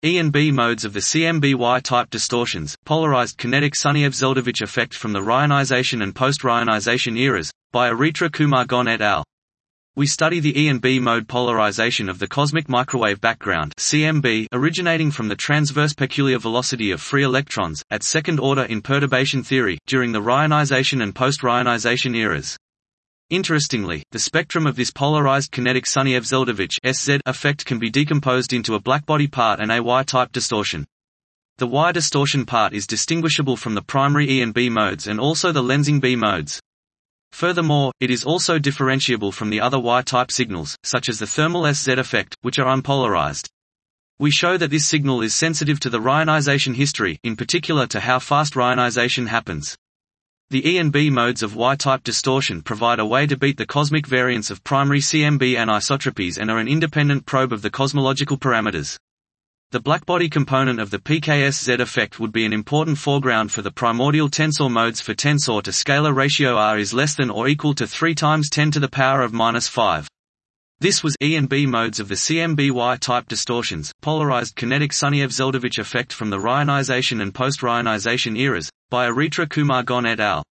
E and B modes of the CMB-Y-type distortions, polarized kinetic Sunyaev-Zel'dovich effect from the Ryanization and post-Ryanization eras, by Aritra Kumar-Gon et al. We study the E and B mode polarization of the cosmic microwave background (CMB) originating from the transverse peculiar velocity of free electrons, at second order in perturbation theory, during the Ryanization and post-Ryanization eras. Interestingly, the spectrum of this polarized kinetic Sunyaev-Zel'dovich (SZ) effect can be decomposed into a blackbody part and a Y-type distortion. The Y distortion part is distinguishable from the primary E and B modes and also the lensing B modes. Furthermore, it is also differentiable from the other Y-type signals, such as the thermal SZ effect, which are unpolarized. We show that this signal is sensitive to the Ryanization history, in particular to how fast Ryanization happens. The E and B modes of Y-type distortion provide a way to beat the cosmic variance of primary CMB anisotropies and are an independent probe of the cosmological parameters. The blackbody component of the PKS-Z effect would be an important foreground for the primordial tensor modes for tensor to scalar ratio R is less than or equal to 3 times 10 to the power of -5. This was E and B modes of the CMB-Y-type distortions, polarized kinetic Sunyaev-Zel'dovich effect from the Ryanization and post-Ryanization eras, by Aritra Kumar-Gon et al.